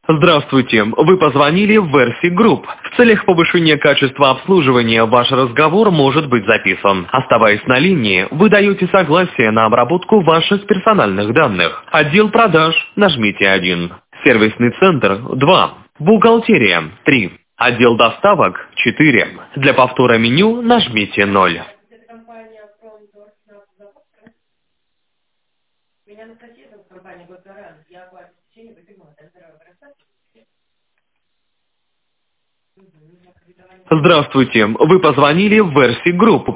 Здравствуйте, вы позвонили в Versi Group. В целях повышения качества обслуживания ваш разговор может быть записан. Оставаясь на линии, вы даете согласие на обработку ваших персональных данных. Отдел продаж – нажмите 1. Сервисный центр – 2. Бухгалтерия – 3. Отдел доставок – 4. Для повтора меню нажмите 0. Здравствуйте, вы позвонили в Versi Group.